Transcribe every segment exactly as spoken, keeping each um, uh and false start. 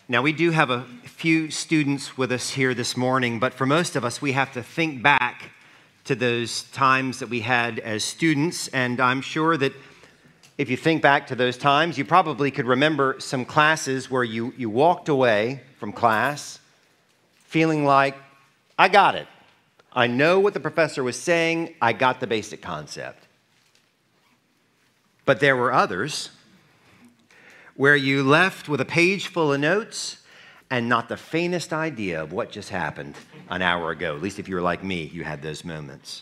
Now, we do have a few students with us here this morning, but for most of us, we have to think back to those times that we had as students, and I'm sure that if you think back to those times, you probably could remember some classes where you, you walked away from class feeling like, I got it. I know what the professor was saying. I got the basic concept. But there were others where you left with a page full of notes and not the faintest idea of what just happened an hour ago. At least if you were like me, you had those moments.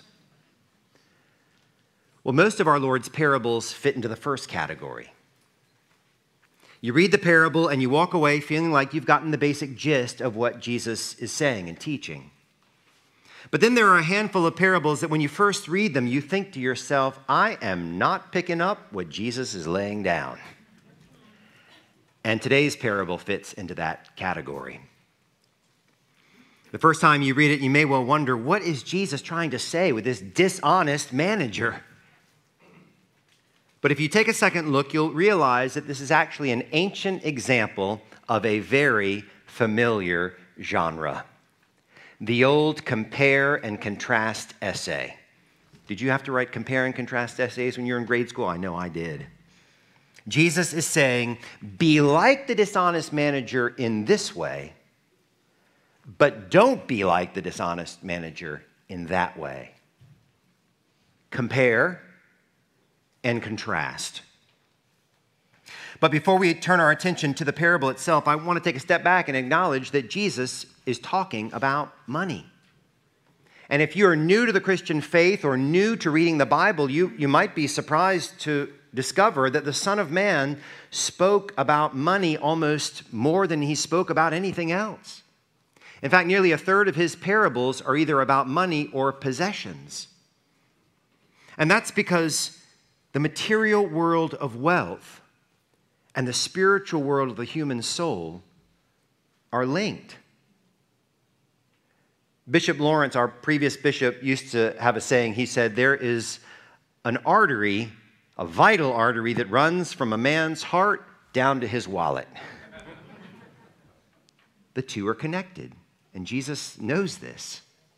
Well, most of our Lord's parables fit into the first category. You read the parable and you walk away feeling like you've gotten the basic gist of what Jesus is saying and teaching. But then there are a handful of parables that when you first read them, you think to yourself, I am not picking up what Jesus is laying down. And today's parable fits into that category. The first time you read it, you may well wonder, what is Jesus trying to say with this dishonest manager? But if you take a second look, you'll realize that this is actually an ancient example of a very familiar genre. The old compare and contrast essay. Did you have to write compare and contrast essays when you were in grade school? I know I did. Jesus is saying, be like the dishonest manager in this way, but don't be like the dishonest manager in that way. Compare and contrast. But before we turn our attention to the parable itself, I want to take a step back and acknowledge that Jesus is talking about money. And if you're new to the Christian faith or new to reading the Bible, you, you might be surprised to discover that the Son of Man spoke about money almost more than he spoke about anything else. In fact, nearly a third of his parables are either about money or possessions. And that's because the material world of wealth and the spiritual world of the human soul are linked. Bishop Lawrence, our previous bishop, used to have a saying. He said, there is an artery, a vital artery that runs from a man's heart down to his wallet. The two are connected, and Jesus knows this.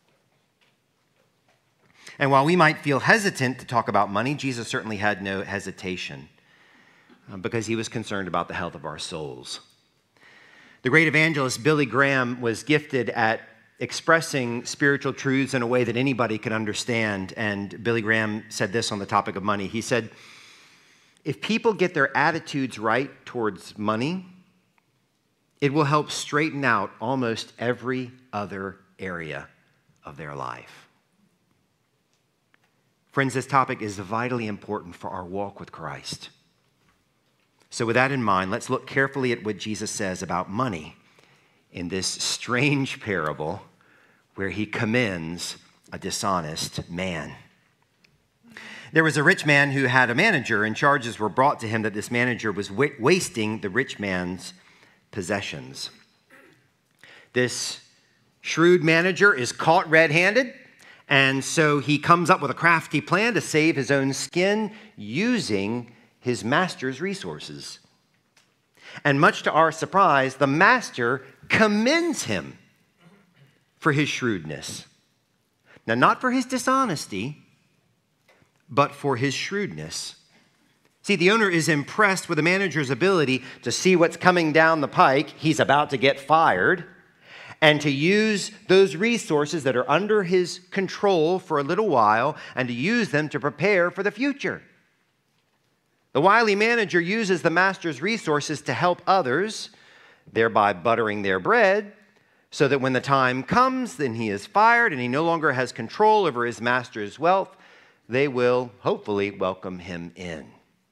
And while we might feel hesitant to talk about money, Jesus certainly had no hesitation uh, because he was concerned about the health of our souls. The great evangelist Billy Graham was gifted at expressing spiritual truths in a way that anybody could understand. And Billy Graham said this on the topic of money. He said, if people get their attitudes right towards money, it will help straighten out almost every other area of their life. Friends, this topic is vitally important for our walk with Christ. So with that in mind, let's look carefully at what Jesus says about money in this strange parable where he commends a dishonest man. There was a rich man who had a manager, and charges were brought to him that this manager was wa- wasting the rich man's possessions. This shrewd manager is caught red-handed, and so he comes up with a crafty plan to save his own skin using his master's resources. And much to our surprise, the master commends him for his shrewdness. Now, not for his dishonesty, but for his shrewdness. See, the owner is impressed with the manager's ability to see what's coming down the pike. He's about to get fired, and to use those resources that are under his control for a little while and to use them to prepare for the future. The wily manager uses the master's resources to help others, thereby buttering their bread, so that when the time comes, then he is fired and he no longer has control over his master's wealth. They will hopefully welcome him in.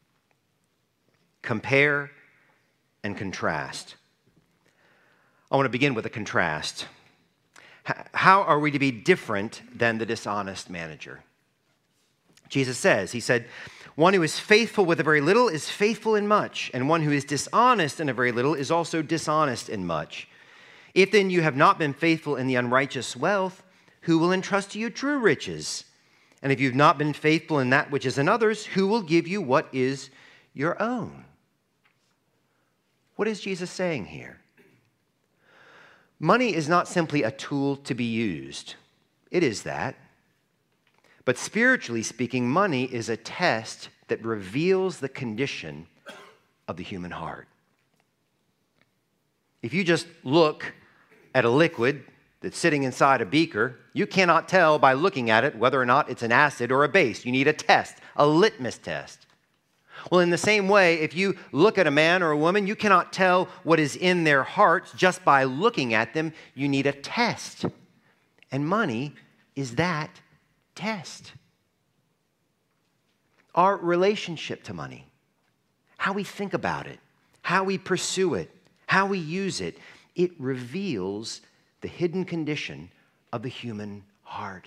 Compare and contrast. I want to begin with a contrast. How are we to be different than the dishonest manager? Jesus says, he said, one who is faithful with a very little is faithful in much, and one who is dishonest in a very little is also dishonest in much. If then you have not been faithful in the unrighteous wealth, who will entrust to you true riches? And if you've not been faithful in that which is another's, who will give you what is your own? What is Jesus saying here? Money is not simply a tool to be used. It is that. But spiritually speaking, money is a test that reveals the condition of the human heart. If you just look at a liquid that's sitting inside a beaker, you cannot tell by looking at it whether or not it's an acid or a base. You need a test, a litmus test. Well, in the same way, if you look at a man or a woman, you cannot tell what is in their hearts just by looking at them. You need a test. And money is that test. Our relationship to money, how we think about it, how we pursue it, how we use it, it reveals the hidden condition of the human heart.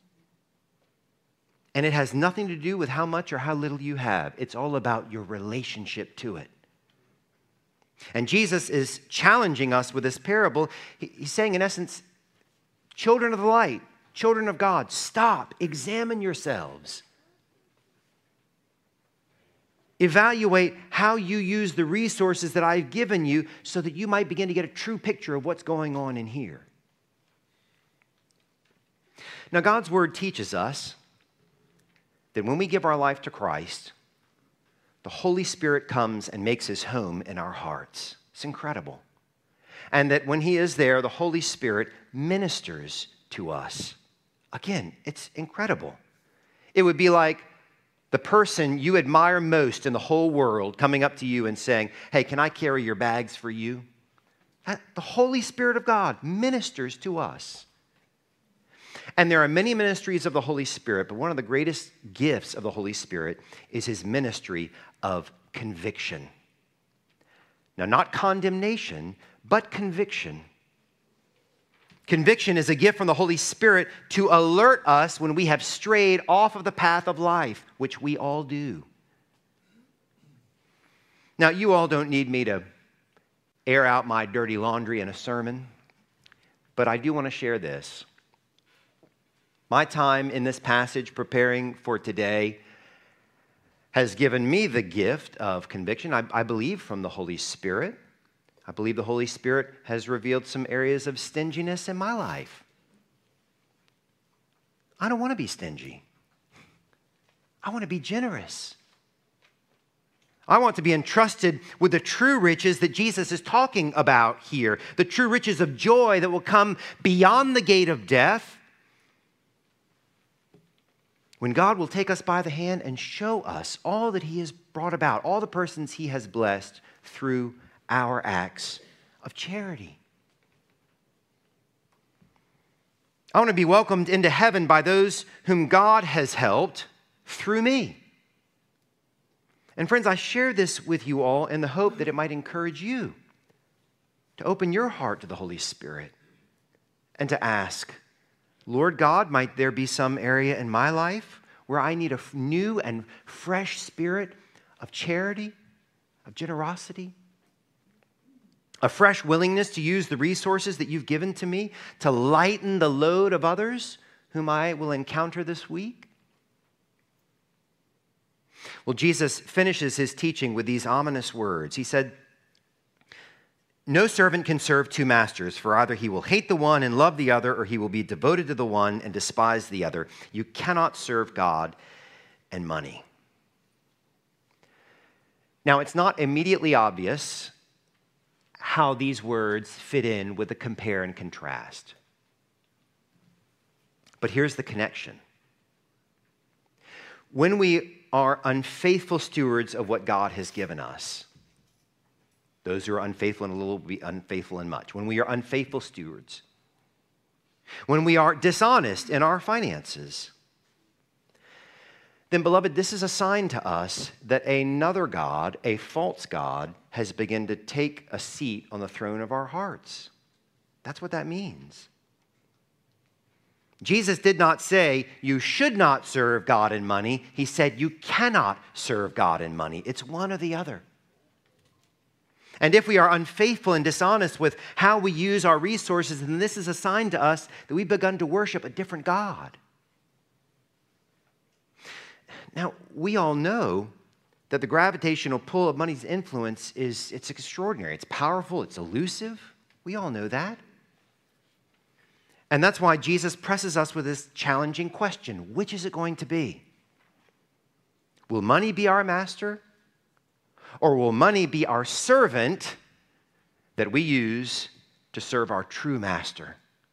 And it has nothing to do with how much or how little you have. It's all about your relationship to it. And Jesus is challenging us with this parable. He's saying, in essence, children of the light, children of God, stop, examine yourselves. Evaluate how you use the resources that I've given you so that you might begin to get a true picture of what's going on in here. Now, God's word teaches us that when we give our life to Christ, the Holy Spirit comes and makes his home in our hearts. It's incredible. And that when he is there, the Holy Spirit ministers to us. Again, it's incredible. It would be like the person you admire most in the whole world coming up to you and saying, hey, can I carry your bags for you? The Holy Spirit of God ministers to us. And there are many ministries of the Holy Spirit, but one of the greatest gifts of the Holy Spirit is his ministry of conviction. Now, not condemnation, but conviction. Conviction is a gift from the Holy Spirit to alert us when we have strayed off of the path of life, which we all do. Now, you all don't need me to air out my dirty laundry in a sermon, but I do want to share this. My time in this passage preparing for today has given me the gift of conviction, I, I believe, from the Holy Spirit. I believe the Holy Spirit has revealed some areas of stinginess in my life. I don't want to be stingy. I want to be generous. I want to be entrusted with the true riches that Jesus is talking about here, the true riches of joy that will come beyond the gate of death, when God will take us by the hand and show us all that he has brought about, all the persons he has blessed through our acts of charity. I want to be welcomed into heaven by those whom God has helped through me. And friends, I share this with you all in the hope that it might encourage you to open your heart to the Holy Spirit and to ask, Lord God, might there be some area in my life where I need a new and fresh spirit of charity, of generosity, a fresh willingness to use the resources that you've given to me to lighten the load of others whom I will encounter this week? Well, Jesus finishes his teaching with these ominous words. He said, no servant can serve two masters, for either he will hate the one and love the other, or he will be devoted to the one and despise the other. You cannot serve God and money. Now, it's not immediately obvious how these words fit in with the compare and contrast. But here's the connection. When we are unfaithful stewards of what God has given us, those who are unfaithful in a little will be unfaithful in much. When we are unfaithful stewards, when we are dishonest in our finances, then, beloved, this is a sign to us that another God, a false God, has begun to take a seat on the throne of our hearts. That's what that means. Jesus did not say you should not serve God in money. He said you cannot serve God in money. It's one or the other. And if we are unfaithful and dishonest with how we use our resources, then this is a sign to us that we've begun to worship a different God. Now, we all know that the gravitational pull of money's influence is it's extraordinary. It's powerful. It's elusive. We all know that. And that's why Jesus presses us with this challenging question. Which is it going to be? Will money be our master? Or will money be our servant that we use to serve our true master?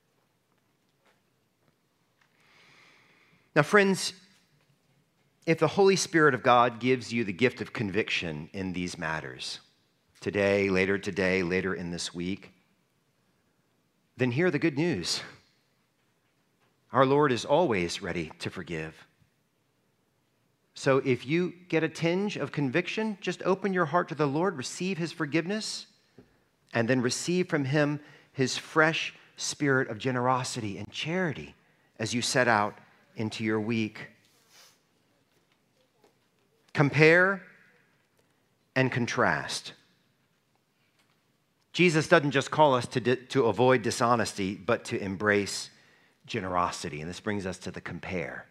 Now, friends, if the Holy Spirit of God gives you the gift of conviction in these matters, today, later today, later in this week, then hear the good news. Our Lord is always ready to forgive. So if you get a tinge of conviction, just open your heart to the Lord, receive his forgiveness, and then receive from him his fresh spirit of generosity and charity as you set out into your week. Compare and contrast. Jesus doesn't just call us to, di- to avoid dishonesty, but to embrace generosity. And this brings us to the compare.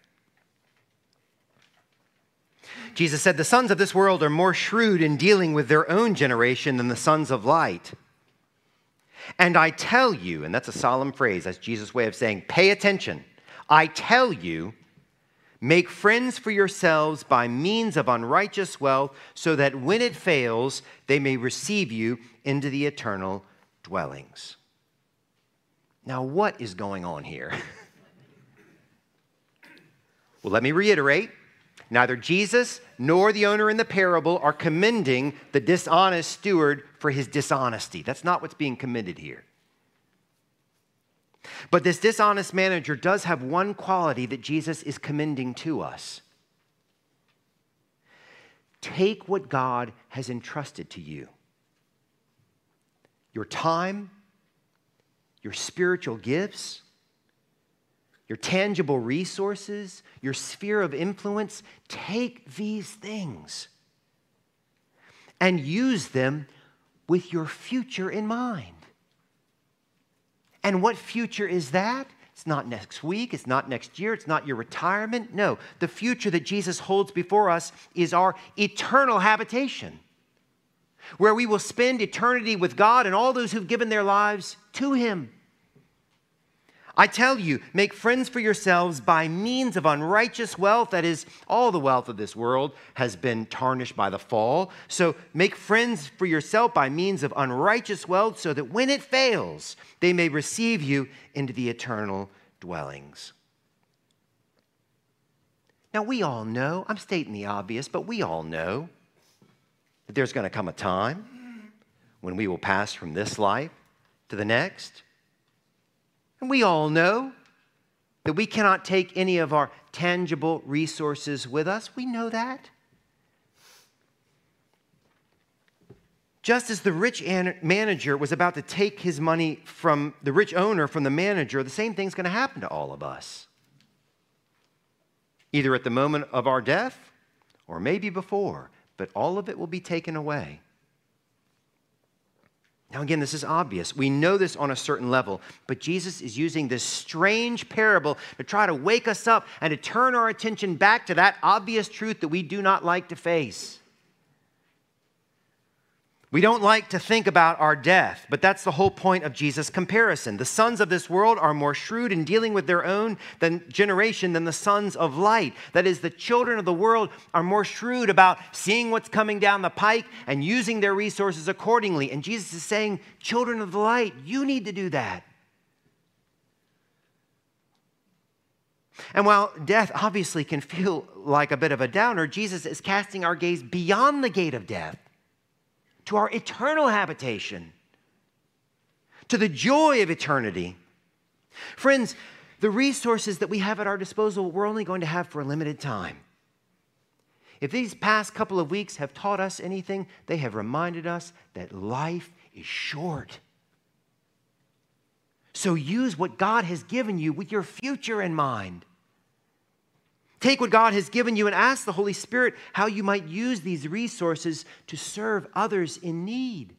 Jesus said, the sons of this world are more shrewd in dealing with their own generation than the sons of light. And I tell you, and that's a solemn phrase, that's Jesus' way of saying, pay attention. I tell you, make friends for yourselves by means of unrighteous wealth, so that when it fails, they may receive you into the eternal dwellings. Now, what is going on here? Well, let me reiterate. Neither Jesus nor the owner in the parable are commending the dishonest steward for his dishonesty. That's not what's being commended here. But this dishonest manager does have one quality that Jesus is commending to us. Take what God has entrusted to you. Your time, your spiritual gifts, your tangible resources, your sphere of influence. Take these things and use them with your future in mind. And what future is that? It's not next week. It's not next year. It's not your retirement. No, the future that Jesus holds before us is our eternal habitation, where we will spend eternity with God and all those who've given their lives to him. I tell you, make friends for yourselves by means of unrighteous wealth. That is, all the wealth of this world has been tarnished by the fall. So make friends for yourself by means of unrighteous wealth, so that when it fails, they may receive you into the eternal dwellings. Now, we all know, I'm stating the obvious, but we all know that there's going to come a time when we will pass from this life to the next. And we all know that we cannot take any of our tangible resources with us. We know that. Just as the rich manager was about to take his money from the rich owner from the manager, the same thing's going to happen to all of us. Either at the moment of our death or maybe before, but all of it will be taken away. Now, again, this is obvious. We know this on a certain level, but Jesus is using this strange parable to try to wake us up and to turn our attention back to that obvious truth that we do not like to face. We don't like to think about our death, but that's the whole point of Jesus' comparison. The sons of this world are more shrewd in dealing with their own than generation than the sons of light. That is, the children of the world are more shrewd about seeing what's coming down the pike and using their resources accordingly. And Jesus is saying, children of the light, you need to do that. And while death obviously can feel like a bit of a downer, Jesus is casting our gaze beyond the gate of death to our eternal habitation, to the joy of eternity. Friends, the resources that we have at our disposal, we're only going to have for a limited time. If these past couple of weeks have taught us anything, they have reminded us that life is short. So use what God has given you with your future in mind. Take what God has given you and ask the Holy Spirit how you might use these resources to serve others in need.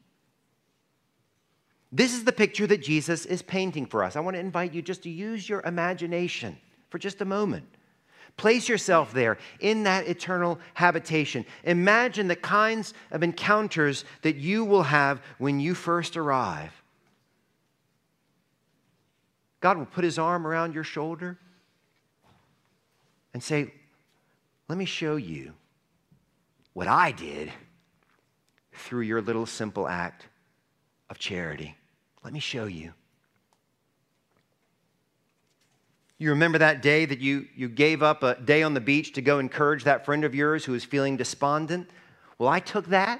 This is the picture that Jesus is painting for us. I want to invite you just to use your imagination for just a moment. Place yourself there in that eternal habitation. Imagine the kinds of encounters that you will have when you first arrive. God will put his arm around your shoulder and say, let me show you what I did through your little simple act of charity. Let me show you. You remember that day that you, you gave up a day on the beach to go encourage that friend of yours who was feeling despondent? Well, I took that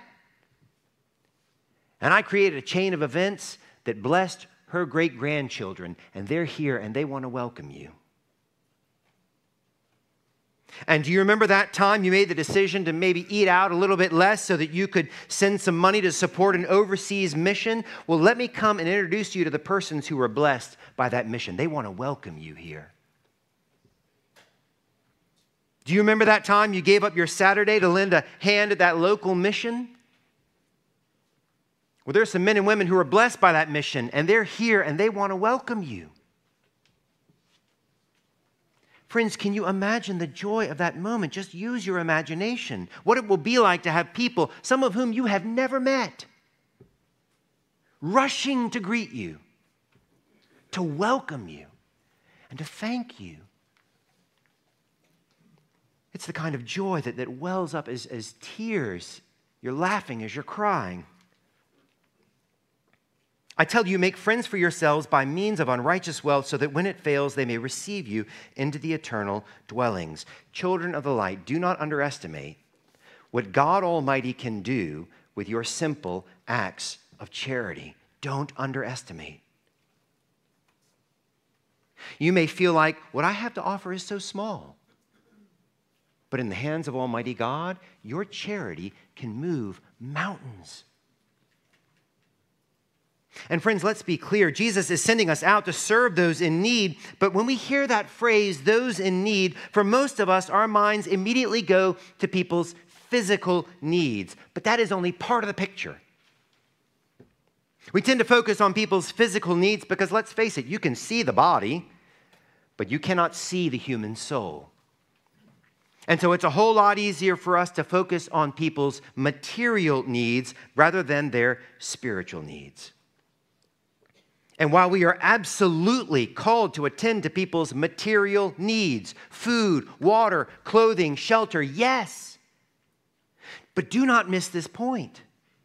and I created a chain of events that blessed her great-grandchildren, and they're here and they want to welcome you. And do you remember that time you made the decision to maybe eat out a little bit less so that you could send some money to support an overseas mission? Well, let me come and introduce you to the persons who were blessed by that mission. They want to welcome you here. Do you remember that time you gave up your Saturday to lend a hand at that local mission? Well, there's some men and women who are blessed by that mission, and they're here and they want to welcome you. Friends, can you imagine the joy of that moment? Just use your imagination. What it will be like to have people, some of whom you have never met, rushing to greet you, to welcome you, and to thank you. It's the kind of joy that, that wells up as, as tears. You're laughing as you're crying. I tell you, make friends for yourselves by means of unrighteous wealth, so that when it fails, they may receive you into the eternal dwellings. Children of the light, do not underestimate what God Almighty can do with your simple acts of charity. Don't underestimate. You may feel like what I have to offer is so small. But in the hands of Almighty God, your charity can move mountains. And friends, let's be clear. Jesus is sending us out to serve those in need. But when we hear that phrase, those in need, for most of us, our minds immediately go to people's physical needs. But that is only part of the picture. We tend to focus on people's physical needs because, let's face it, you can see the body, but you cannot see the human soul. And so it's a whole lot easier for us to focus on people's material needs rather than their spiritual needs. And while we are absolutely called to attend to people's material needs, food, water, clothing, shelter, yes, but do not miss this point.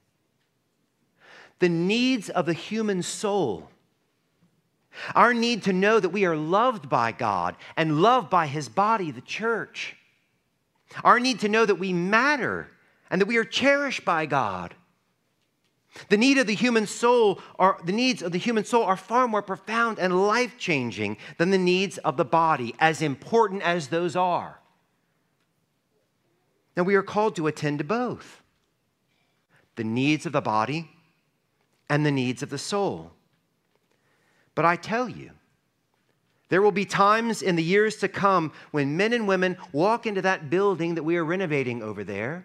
The needs of the human soul, our need to know that we are loved by God and loved by His body, the church, our need to know that we matter and that we are cherished by God. The need of the human soul, are the needs of the human soul are far more profound and life-changing than the needs of the body, as important as those are. Now, we are called to attend to both the needs of the body and the needs of the soul. But I tell you, there will be times in the years to come when men and women walk into that building that we are renovating over there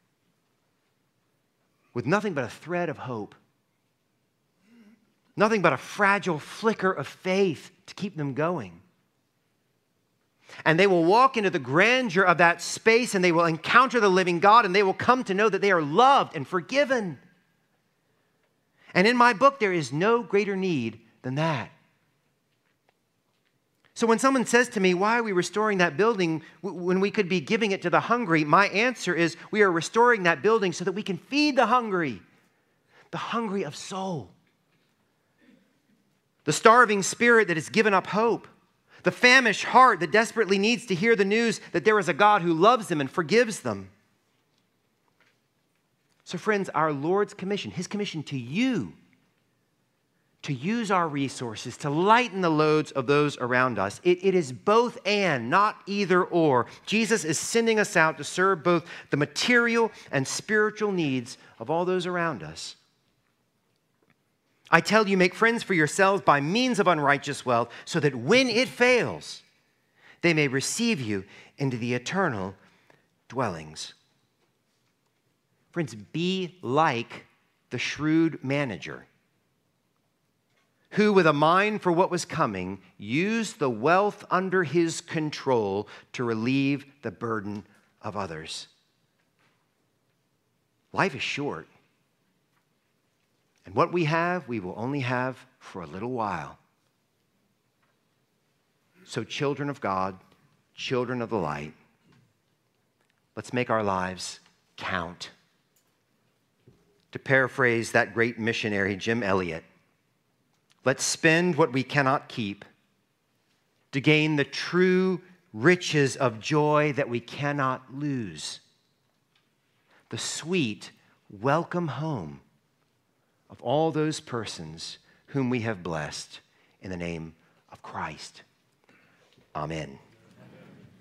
with nothing but a thread of hope, nothing but a fragile flicker of faith to keep them going. And they will walk into the grandeur of that space and they will encounter the living God and they will come to know that they are loved and forgiven. And in my book, there is no greater need than that. So when someone says to me, why are we restoring that building when we could be giving it to the hungry? My answer is, we are restoring that building so that we can feed the hungry, the hungry of soul, the starving spirit that has given up hope, the famished heart that desperately needs to hear the news that there is a God who loves them and forgives them. So friends, our Lord's commission, His commission to you, to use our resources to lighten the loads of those around us. It, it is both and, not either or. Jesus is sending us out to serve both the material and spiritual needs of all those around us. I tell you, make friends for yourselves by means of unrighteous wealth, so that when it fails, they may receive you into the eternal dwellings. Friends, be like the shrewd manager, who, with a mind for what was coming, used the wealth under his control to relieve the burden of others. Life is short, and what we have, we will only have for a little while. So, children of God, children of the light, let's make our lives count. To paraphrase that great missionary, Jim Elliot, let's spend what we cannot keep to gain the true riches of joy that we cannot lose. The sweet welcome home of all those persons whom we have blessed in the name of Christ. Amen.